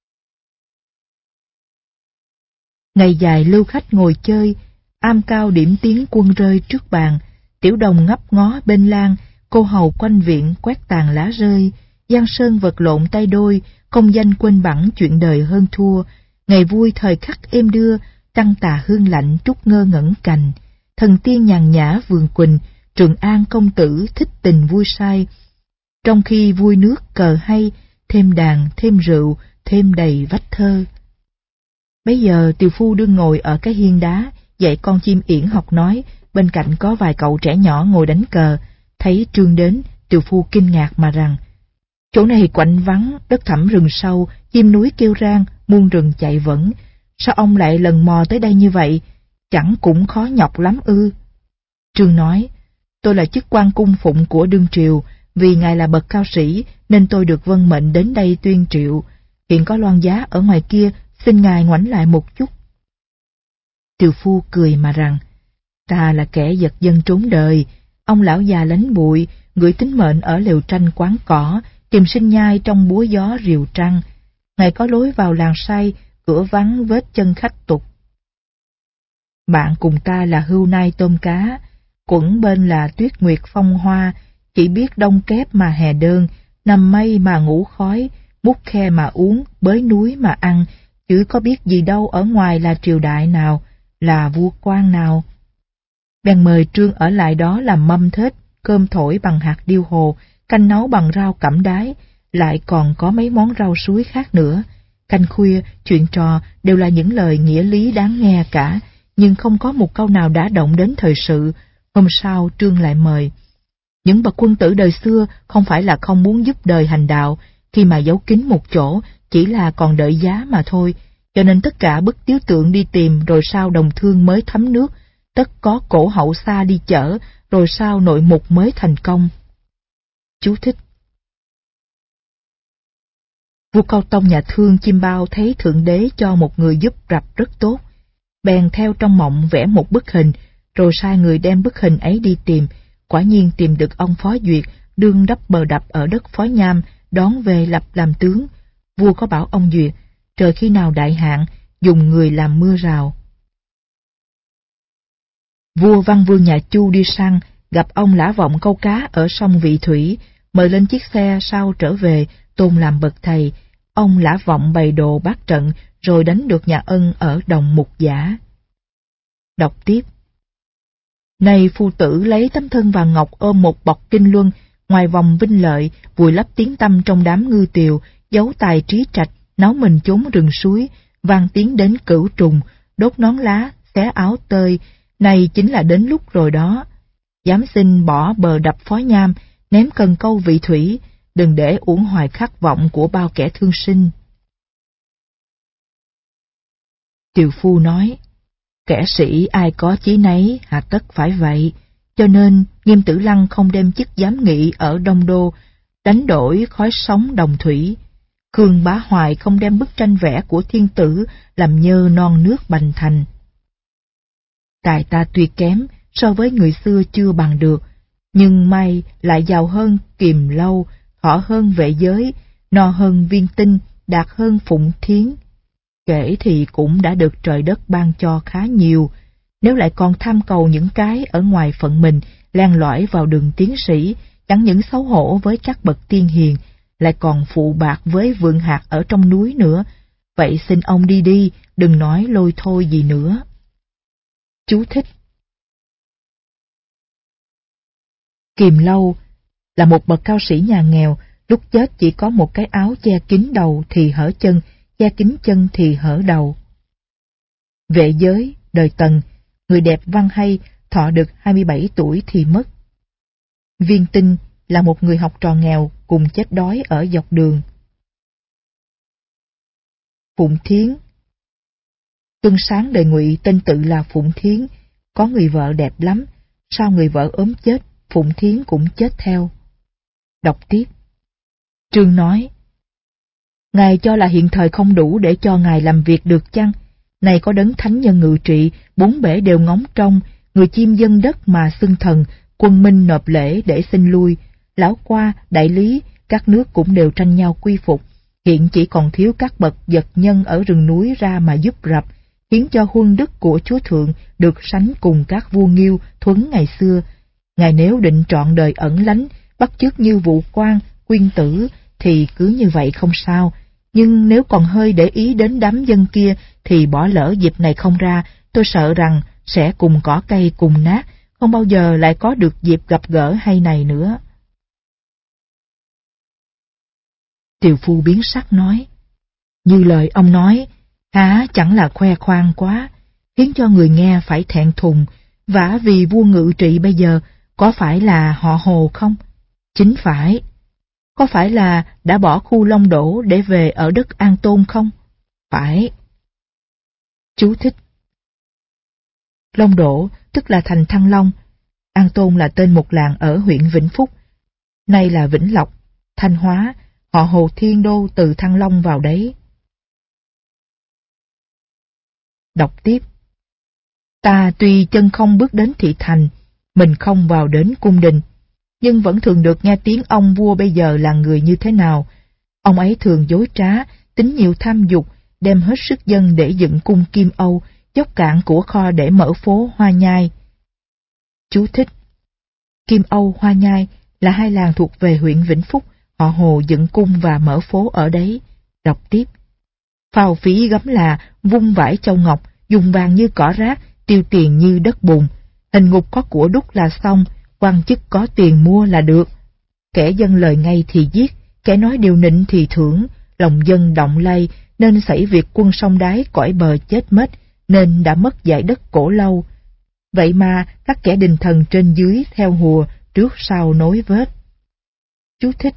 ngày dài lưu khách ngồi chơi, am cao điểm tiếng quân rơi trước bàn, tiểu đồng ngấp ngó bên lan, cô hầu quanh viện quét tàn lá rơi, giang sơn vật lộn tay đôi, công danh quên bẵng chuyện đời hơn thua, ngày vui thời khắc êm đưa, trăng tà hương lạnh trúc ngơ ngẩn cành, thần tiên nhàn nhã vườn quỳnh, Trường An công tử thích tình vui say. Trong khi vui nước cờ hay, thêm đàn, thêm rượu, thêm đầy vách thơ. Bấy giờ tiều phu đương ngồi ở cái hiên đá, dạy con chim yển học nói, bên cạnh có vài cậu trẻ nhỏ ngồi đánh cờ. Thấy Trương đến, tiều phu kinh ngạc mà rằng: chỗ này quạnh vắng, đất thẳm rừng sâu, chim núi kêu rang, muôn rừng chạy vẫn. Sao ông lại lần mò tới đây như vậy? Chẳng cũng khó nhọc lắm ư? Trương nói: tôi là chức quan cung phụng của đương triều, vì ngài là bậc cao sĩ nên tôi được vân mệnh đến đây tuyên triệu. Hiện có loan giá ở ngoài kia, xin ngài ngoảnh lại một chút. Tiều phu cười mà rằng: ta là kẻ giật dân trốn đời, ông lão già lánh bụi, gửi tính mệnh ở lều tranh quán cỏ, tìm sinh nhai trong búa gió rìu trăng. Ngài có lối vào làng say, cửa vắng vết chân khách tục. Bạn cùng ta là hưu nai tôm cá, quẩn bên là tuyết nguyệt phong hoa, chỉ biết đông kép mà hè đơn, nằm mây mà ngủ khói, múc khe mà uống, bới núi mà ăn, chứ có biết gì đâu ở ngoài là triều đại nào, là vua quan nào. Bèn mời Trương ở lại đó làm mâm thết, cơm thổi bằng hạt điêu hồ, canh nấu bằng rau cẩm đái, lại còn có mấy món rau suối khác nữa. Canh khuya, chuyện trò đều là những lời nghĩa lý đáng nghe cả, nhưng không có một câu nào đã động đến thời sự. Hôm sau Trương lại mời. Những bậc quân tử đời xưa không phải là không muốn giúp đời hành đạo, khi mà giấu kín một chỗ chỉ là còn đợi giá mà thôi, cho nên tất cả bức tiếu tượng đi tìm, rồi sau đồng thương mới thấm nước, tất có cổ hậu xa đi chở, rồi sau nội mục mới thành công. Chú thích: vua Cao Tông nhà thương Chim Bao thấy thượng đế cho một người giúp rập rất tốt, bèn theo trong mộng vẽ một bức hình, rồi sai người đem bức hình ấy đi tìm. Quả nhiên tìm được ông Phó Duyệt đương đắp bờ đập ở đất Phó Nham, đón về lập làm tướng. Vua có bảo ông Duyệt trời khi nào đại hạn dùng người làm mưa rào. Vua Văn Vương nhà Chu đi săn, gặp ông Lã Vọng câu cá ở sông Vị Thủy, mời lên chiếc xe sau trở về, tôn làm bậc thầy. Ông Lã Vọng bày đồ bát trận, rồi đánh được nhà Ân ở đồng Mục Giả. Đọc tiếp: nay phu tử lấy tấm thân vàng ngọc ôm một bọc kinh luân, ngoài vòng vinh lợi, vùi lấp tiếng tăm trong đám ngư tiều, giấu tài trí trạch, náu mình chốn rừng suối, vang tiếng đến cửu trùng, đốt nón lá, xé áo tơi, này chính là đến lúc rồi đó. dám xin bỏ bờ đập Phó Nham, ném cần câu vị thủy, đừng để uổng hoài khát vọng của bao kẻ thương sinh. Tiều Phu nói, kẻ sĩ ai có chí nấy, hà tất phải vậy, cho nên Nghiêm Tử Lăng không đem chức giám nghị ở Đông Đô, đánh đổi khói sóng đồng thủy. Khương Bá Hoài không đem bức tranh vẽ của thiên tử làm nhơ non nước Bành Thành. Tài ta tuy kém, so với người xưa chưa bằng được, nhưng may lại giàu hơn Kiềm Lâu, thọ hơn Vệ Giới, no hơn Viên Tinh, đạt hơn Phụng Thiến. Kể thì cũng đã được trời đất ban cho khá nhiều, nếu lại còn tham cầu những cái ở ngoài phận mình, len lỏi vào đường tiến sĩ, chẳng những xấu hổ với các bậc tiên hiền, lại còn phụ bạc với vượng hạt ở trong núi nữa. Vậy xin ông đi đi, đừng nói lôi thôi gì nữa. Chú thích. Kiềm Lâu là một bậc cao sĩ nhà nghèo, lúc chết chỉ có một cái áo che kín đầu thì hở chân, che kín chân thì hở đầu. Vệ Giới, đời Tần, người đẹp văn hay, thọ được hai mươi bảy tuổi thì mất. Viên Tinh là một người học trò nghèo cùng chết đói ở dọc đường. Phụng Thiến. Tuân Sáng đời Ngụy tên tự là Phụng Thiến, có người vợ đẹp lắm, sau người vợ ốm chết, Phụng Thiến cũng chết theo. Đọc tiếp. Trương nói, Ngài cho là hiện thời không đủ để cho Ngài làm việc được chăng? Này có đấng thánh nhân ngự trị, bốn bể đều ngóng trông, người chim dân đất mà xưng thần, quân minh nộp lễ để xin lui, lão qua, đại lý, các nước cũng đều tranh nhau quy phục, hiện chỉ còn thiếu các bậc vật nhân ở rừng núi ra mà giúp rập, khiến cho huân đức của Chúa Thượng được sánh cùng các vua Nghiêu, Thuấn ngày xưa. Ngài nếu định trọn đời ẩn lánh, bắt chước như Vũ Quan, Quyên Tử, thì cứ như vậy không sao. Nhưng nếu còn hơi để ý đến đám dân kia, thì bỏ lỡ dịp này không ra, tôi sợ rằng sẽ cùng cỏ cây cùng nát, không bao giờ lại có được dịp gặp gỡ hay này nữa. Tiều Phu biến sắc nói, như lời ông nói, há chẳng là khoe khoang quá, khiến cho người nghe phải thẹn thùng, vả vì vua ngự trị bây giờ có phải là họ Hồ không? Chính phải. Có phải là đã bỏ khu Long Đỗ để về ở đất An Tôn không? Phải. Chú thích. Long Đỗ tức là thành Thăng Long, An Tôn là tên một làng ở huyện Vĩnh Phúc, nay là Vĩnh Lộc, Thanh Hóa, họ Hồ Thiên Đô từ Thăng Long vào đấy. Đọc tiếp. Ta tuy chân không bước đến thị thành, mình không vào đến cung đình, nhưng vẫn thường được nghe tiếng ông vua bây giờ là người như thế nào. Ông ấy thường dối trá, tính nhiều tham dục, đem hết sức dân để dựng cung Kim Âu, dốc cạn của kho để mở phố Hoa Nhai. Chú thích. Kim Âu, Hoa Nhai là hai làng thuộc về huyện Vĩnh Phúc, họ Hồ dựng cung và mở phố ở đấy. Đọc tiếp. Phào phí gấm là vung vải châu ngọc, dùng vàng như cỏ rác, tiêu tiền như đất bùn. Hình ngục có của đúc là xong, quan chức có tiền mua là được. Kẻ dân lời ngay thì giết, kẻ nói điều nịnh thì thưởng, lòng dân động lay, nên xảy việc quân sông đáy cõi bờ chết mất, nên đã mất dải đất Cổ Lâu. Vậy mà các kẻ đình thần trên dưới theo hùa, trước sau nối vết. Chú thích.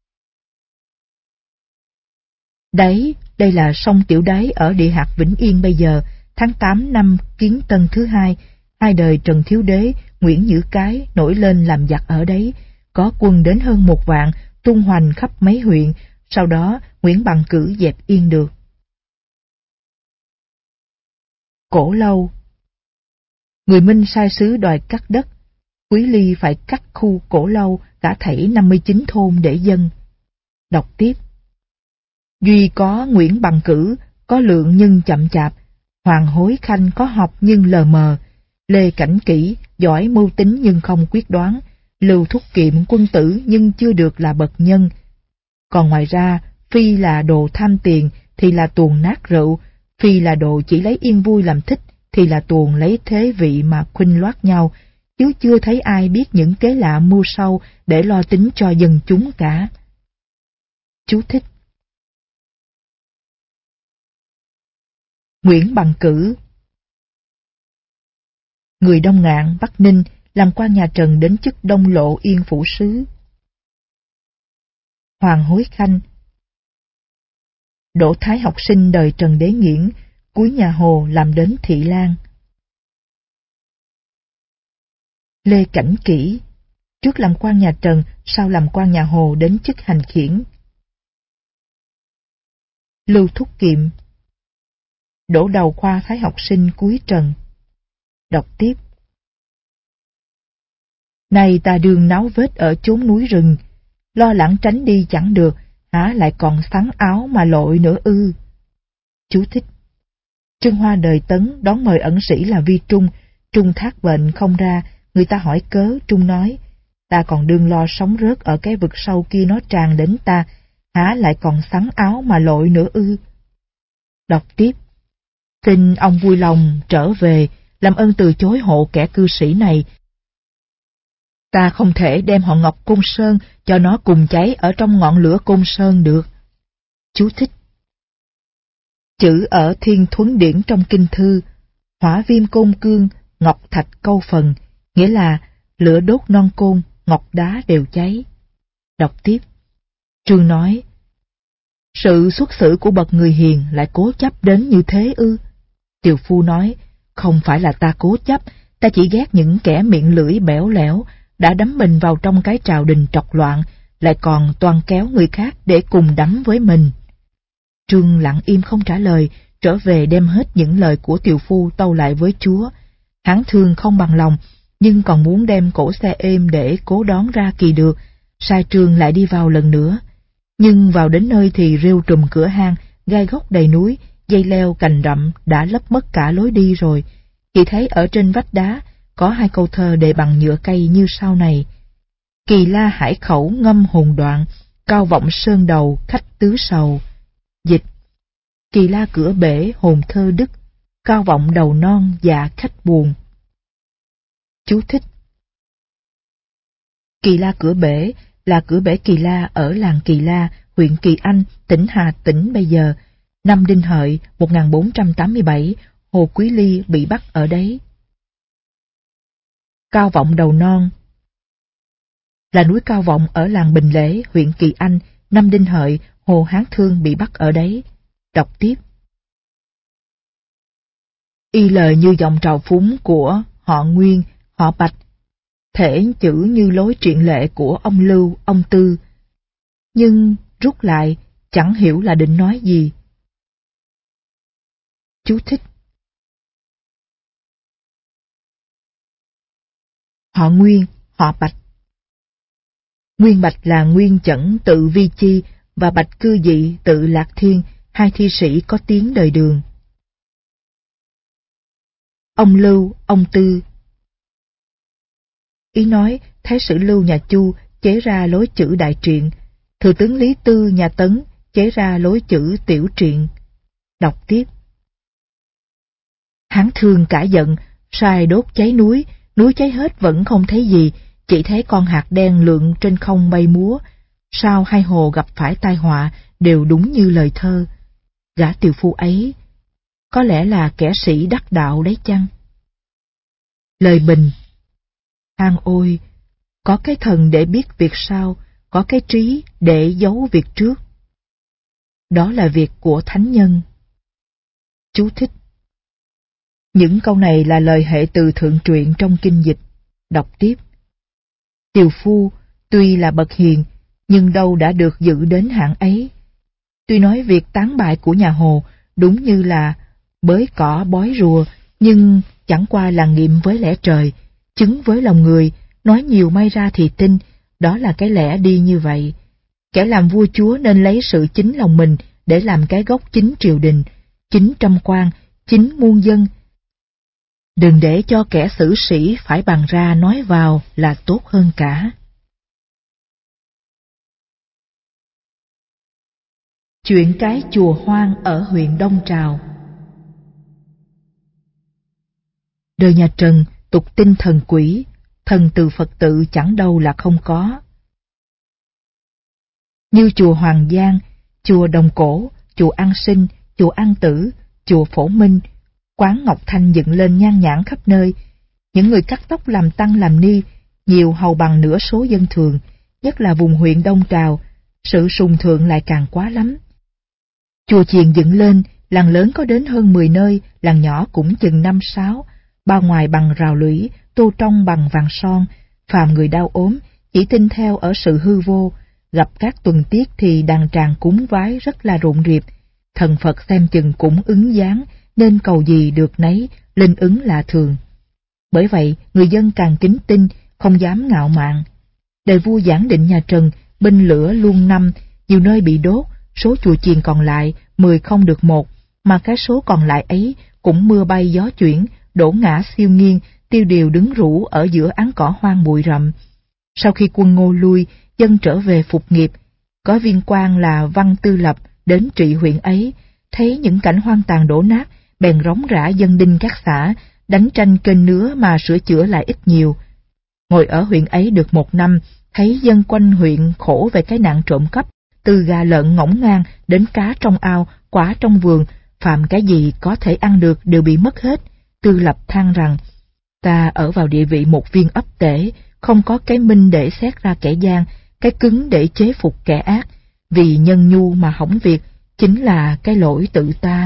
Đáy, đây là sông Tiểu Đáy ở địa hạt Vĩnh Yên bây giờ, tháng tám năm Kiến Tân thứ hai, hai đời Trần Thiếu Đế, Nguyễn Nhữ Cái nổi lên làm giặc ở đấy, có quân đến hơn một vạn, tung hoành khắp mấy huyện, sau đó Nguyễn Bằng Cử dẹp yên được. Cổ Lâu. Người Minh sai sứ đòi cắt đất, Quý Ly phải cắt khu Cổ Lâu cả thảy năm mươi chín thôn để dân. Đọc tiếp. Duy có Nguyễn Bằng Cử, có lượng nhưng chậm chạp, Hoàng Hối Khanh có học nhưng lờ mờ, Lê Cảnh Kỷ giỏi mưu tính nhưng không quyết đoán, Lưu Thúc Kiệm quân tử nhưng chưa được là bậc nhân. Còn ngoài ra, phi là đồ tham tiền thì là tuồng nát rượu, phi là đồ chỉ lấy yên vui làm thích thì là tuồng lấy thế vị mà khuynh loát nhau, chứ chưa thấy ai biết những kế lạ mưu sâu để lo tính cho dân chúng cả. Chú thích. Nguyễn Bằng Cử. Người Đông Ngạn, Bắc Ninh làm quan nhà Trần đến chức Đông Lộ Yên Phủ Sứ. Hoàng Hối Khanh. Đỗ Thái học sinh đời Trần Đế Nghiễn, cuối nhà Hồ làm đến thị lang. Lê Cảnh Kỷ, trước làm quan nhà Trần, sau làm quan nhà Hồ đến chức hành khiển. Lưu Thúc Kiệm, đổ đầu khoa Thái học sinh cuối Trần. Đọc tiếp. Này ta đương náo vết ở chốn núi rừng, lo lắng tránh đi chẳng được, há lại còn sắn áo mà lội nữa ư. Chú thích. Trương Hoa đời Tấn đón mời ẩn sĩ là Vi Trung, Trung thác bệnh không ra, người ta hỏi cớ, Trung nói, ta còn đương lo sống rớt ở cái vực sâu kia nó tràn đến ta, há lại còn sắn áo mà lội nữa ư. Đọc tiếp. Xin ông vui lòng trở về, làm ơn từ chối hộ kẻ cư sĩ này. Ta không thể đem họ Ngọc Côn Sơn cho nó cùng cháy ở trong ngọn lửa Côn Sơn được. Chú thích. Chữ ở Thiên Thuấn Điển trong Kinh Thư, hỏa viêm côn cương, ngọc thạch câu phần, nghĩa là lửa đốt non côn, ngọc đá đều cháy. Đọc tiếp. Trương nói, sự xuất xử của bậc người hiền lại cố chấp đến như thế ư? Tiều Phu nói, không phải là ta cố chấp, ta chỉ ghét những kẻ miệng lưỡi bẽo lẽo, đã đắm mình vào trong cái trào đình trọc loạn, lại còn toan kéo người khác để cùng đắm với mình. Trương lặng im không trả lời, trở về đem hết những lời của Tiều Phu tâu lại với Chúa. Hắn thương không bằng lòng, nhưng còn muốn đem cỗ xe êm để cố đón ra kỳ được, sai Trương lại đi vào lần nữa. Nhưng vào đến nơi thì rêu trùm cửa hang, gai góc đầy núi, dây leo cành rậm đã lấp mất cả lối đi rồi. Chỉ thấy ở trên vách đá có hai câu thơ đề bằng nhựa cây như sau này: Kỳ la hải khẩu ngâm hồn đoạn, cao vọng sơn đầu khách tứ sầu. Dịch: Kỳ la cửa bể hồn thơ đức, cao vọng đầu non dạ khách buồn. Chú thích. Kỳ la cửa bể là cửa bể Kỳ La ở làng Kỳ La, huyện Kỳ Anh, tỉnh Hà Tĩnh bây giờ. Năm Đinh Hợi một nghìn bốn trăm tám mươi bảy, Hồ Quý Ly bị bắt ở đấy. Cao vọng đầu non là núi Cao Vọng ở làng Bình Lễ, huyện Kỳ Anh. Năm Đinh Hợi, Hồ Hán Thương bị bắt ở đấy. Đọc tiếp. Y lời như dòng trào phúng của họ Nguyên, họ Bạch, thể chữ như lối truyện lệ của ông Lưu, ông Tư. Nhưng rút lại, chẳng hiểu là định nói gì. Chú thích. Họ Nguyên, họ Bạch. Nguyên Bạch là Nguyên Chẩn tự Vi Chi và Bạch Cư Dị tự Lạc Thiên, hai thi sĩ có tiếng đời Đường. Ông Lưu, ông Tư. Ý nói, Thái sử Lưu nhà Chu chế ra lối chữ đại truyện, thừa tướng Lý Tư nhà Tấn chế ra lối chữ tiểu truyện. Đọc tiếp. Hán Thương cả giận, sai đốt cháy núi, núi cháy hết vẫn không thấy gì, chỉ thấy con hạt đen lượn trên không bay múa. Sao hai hồ gặp phải tai họa đều đúng như lời thơ. Gã tiều phu ấy có lẽ là kẻ sĩ đắc đạo đấy chăng? Lời bình. Than ôi, có cái thần để biết việc sau, có cái trí để giấu việc trước. Đó là việc của thánh nhân. Chú thích. Những câu này là lời hệ từ thượng truyện trong kinh dịch. Đọc tiếp. Tiều phu tuy là bậc hiền, nhưng đâu đã được dự đến hạng ấy. Tuy nói việc tán bại của nhà Hồ đúng như là bới cỏ bói rùa, nhưng chẳng qua là nghiệm với lẽ trời, chứng với lòng người, nói nhiều may ra thì tin, đó là cái lẽ đi như vậy. Kẻ làm vua chúa nên lấy sự chính lòng mình để làm cái gốc chính triều đình, chính trăm quan, chính muôn dân. Đừng để cho kẻ xử sĩ phải bàn ra nói vào là tốt hơn cả. Chuyện cái chùa hoang ở huyện Đông Trào. Đời nhà Trần tục tin thần quỷ, thần từ Phật tự chẳng đâu là không có. Như chùa Hoàng Giang, chùa Đồng Cổ, chùa An Sinh, chùa An Tử, chùa Phổ Minh, quán Ngọc Thanh dựng lên nhan nhản khắp nơi. Những người cắt tóc làm tăng làm ni nhiều hầu bằng nửa số dân thường, nhất là vùng huyện Đông Trào, sự sùng thượng lại càng quá lắm. Chùa chiền dựng lên, làng lớn có đến hơn mười nơi, làng nhỏ cũng chừng năm sáu, bao ngoài bằng rào lũy, tô trong bằng vàng son, phàm người đau ốm, chỉ tin theo ở sự hư vô, gặp các tuần tiết thì đàn tràng cúng vái rất là rộn rịp, thần Phật xem chừng cũng ứng dáng, nên cầu gì được nấy, linh ứng là thường. Bởi vậy, người dân càng kính tin, không dám ngạo mạn. Đời vua Giảng Định nhà Trần, binh lửa luôn năm, nhiều nơi bị đốt, số chùa chiền còn lại, mười không được một, mà cái số còn lại ấy cũng mưa bay gió chuyển, đổ ngã siêu nghiêng, tiêu điều đứng rũ ở giữa áng cỏ hoang bụi rậm. Sau khi quân Ngô lui, dân trở về phục nghiệp, có viên quan là Văn Tư Lập đến trị huyện ấy, thấy những cảnh hoang tàn đổ nát, bèn rống rã dân đinh các xã, đánh tranh kênh nứa mà sửa chữa lại ít nhiều. Ngồi ở huyện ấy được một năm, thấy dân quanh huyện khổ về cái nạn trộm cắp, từ gà lợn ngỗng ngang đến cá trong ao, quả trong vườn, phạm cái gì có thể ăn được đều bị mất hết. Tư Lập than rằng, ta ở vào địa vị một viên ấp tể, không có cái minh để xét ra kẻ gian, cái cứng để chế phục kẻ ác, vì nhân nhu mà hỏng việc, chính là cái lỗi tự ta.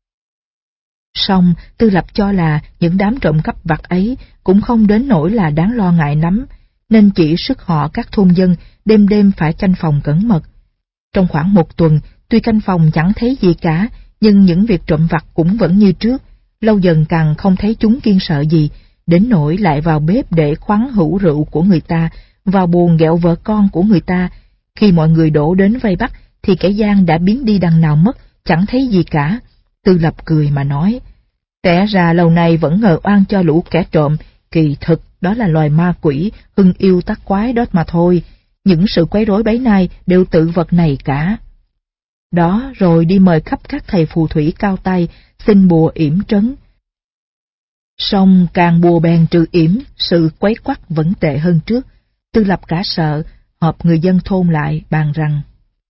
Song Tư Lập cho là những đám trộm cắp vặt ấy cũng không đến nỗi là đáng lo ngại lắm, nên chỉ sức họ các thôn dân đêm đêm phải canh phòng cẩn mật. Trong khoảng một tuần, tuy canh phòng chẳng thấy gì cả, nhưng những việc trộm vặt cũng vẫn như trước, lâu dần càng không thấy chúng kiêng sợ gì, đến nỗi lại vào bếp để khoáng hũ rượu của người ta, vào buồng ghẹo vợ con của người ta. Khi mọi người đổ đến vây bắt, thì kẻ gian đã biến đi đằng nào mất, chẳng thấy gì cả. Tư Lập cười mà nói, té ra lâu nay vẫn ngờ oan cho lũ kẻ trộm, kỳ thực đó là loài ma quỷ, hưng yêu tác quái đó mà thôi. Những sự quấy rối bấy nay đều tự vật này cả. Đó rồi đi mời khắp các thầy phù thủy cao tay, xin bùa yểm trấn. Song càng bùa bèn trừ yểm, sự quấy quắt vẫn tệ hơn trước. Tư Lập cả sợ, họp người dân thôn lại, bàn rằng,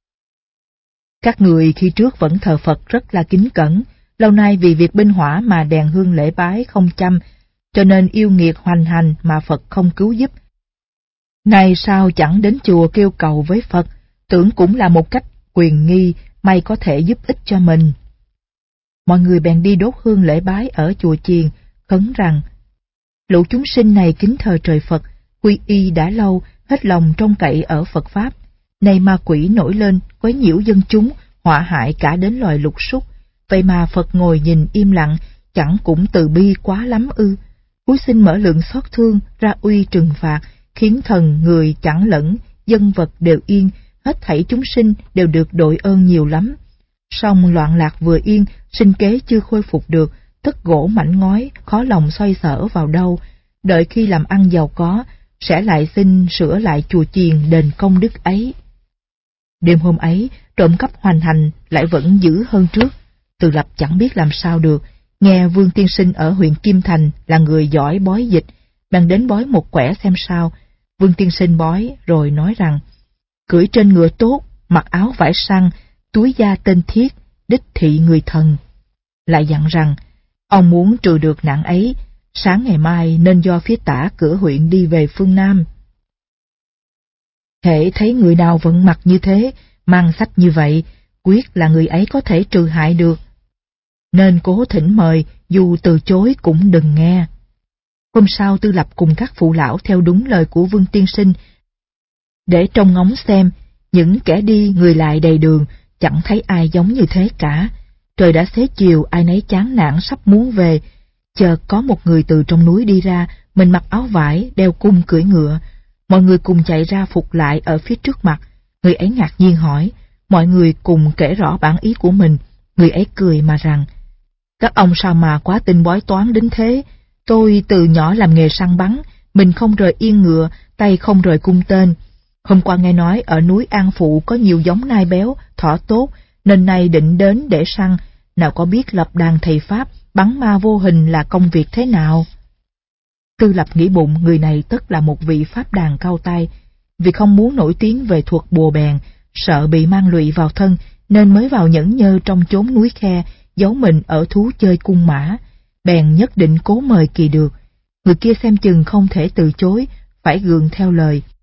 các người khi trước vẫn thờ Phật rất là kính cẩn, lâu nay vì việc binh hỏa mà đèn hương lễ bái không chăm, cho nên yêu nghiệt hoành hành mà Phật không cứu giúp. Nay sao chẳng đến chùa kêu cầu với Phật, tưởng cũng là một cách quyền nghi, may có thể giúp ích cho mình. Mọi người bèn đi đốt hương lễ bái ở chùa chiền, khấn rằng, lũ chúng sinh này kính thờ trời Phật, quy y đã lâu, hết lòng trông cậy ở Phật Pháp. Nay ma quỷ nổi lên, quấy nhiễu dân chúng, họa hại cả đến loài lục súc. Vậy mà Phật ngồi nhìn im lặng, chẳng cũng từ bi quá lắm ư. Cúi xin mở lượng xót thương, ra uy trừng phạt, khiến thần người chẳng lẫn, dân vật đều yên, hết thảy chúng sinh đều được đội ơn nhiều lắm. Song loạn lạc vừa yên, sinh kế chưa khôi phục được, tất gỗ mảnh ngói, khó lòng xoay sở vào đâu. Đợi khi làm ăn giàu có, sẽ lại xin sửa lại chùa chiền đền công đức ấy. Đêm hôm ấy, trộm cắp hoành hành lại vẫn dữ hơn trước. Tư Lập chẳng biết làm sao được, nghe Vương tiên sinh ở huyện Kim Thành là người giỏi bói dịch, bèn đến bói một quẻ xem sao. Vương tiên sinh bói rồi nói rằng, cưỡi trên ngựa tốt, mặc áo vải săn, túi da tên thiết, đích thị người thần. Lại dặn rằng, ông muốn trừ được nạn ấy, sáng ngày mai nên do phía tả cửa huyện đi về phương Nam. Hễ thấy người nào vẫn mặc như thế, mang sách như vậy, quyết là người ấy có thể trừ hại được. Nên cố thỉnh mời, dù từ chối cũng đừng nghe. Hôm sau Tư Lập cùng các phụ lão theo đúng lời của Vương tiên sinh, để trông ngóng xem, những kẻ đi người lại đầy đường, chẳng thấy ai giống như thế cả. Trời đã xế chiều, ai nấy chán nản sắp muốn về. Chợt có một người từ trong núi đi ra, mình mặc áo vải, đeo cung cưỡi ngựa. Mọi người cùng chạy ra phục lại ở phía trước mặt. Người ấy ngạc nhiên hỏi, mọi người cùng kể rõ bản ý của mình. Người ấy cười mà rằng, các ông sao mà quá tin bói toán đến thế? Tôi từ nhỏ làm nghề săn bắn, mình không rời yên ngựa, tay không rời cung tên. Hôm qua nghe nói ở núi An Phụ có nhiều giống nai béo, thỏ tốt, nên nay định đến để săn, nào có biết lập đàn thầy Pháp, bắn ma vô hình là công việc thế nào. Tư Lập nghĩ bụng người này tất là một vị pháp đàn cao tay, vì không muốn nổi tiếng về thuật bùa bèn, sợ bị mang lụy vào thân, nên mới vào nhẫn nhơ trong chốn núi khe, giấu mình ở thú chơi cung mã, bèn nhất định cố mời kỳ được. Người kia xem chừng không thể từ chối, phải gượng theo lời.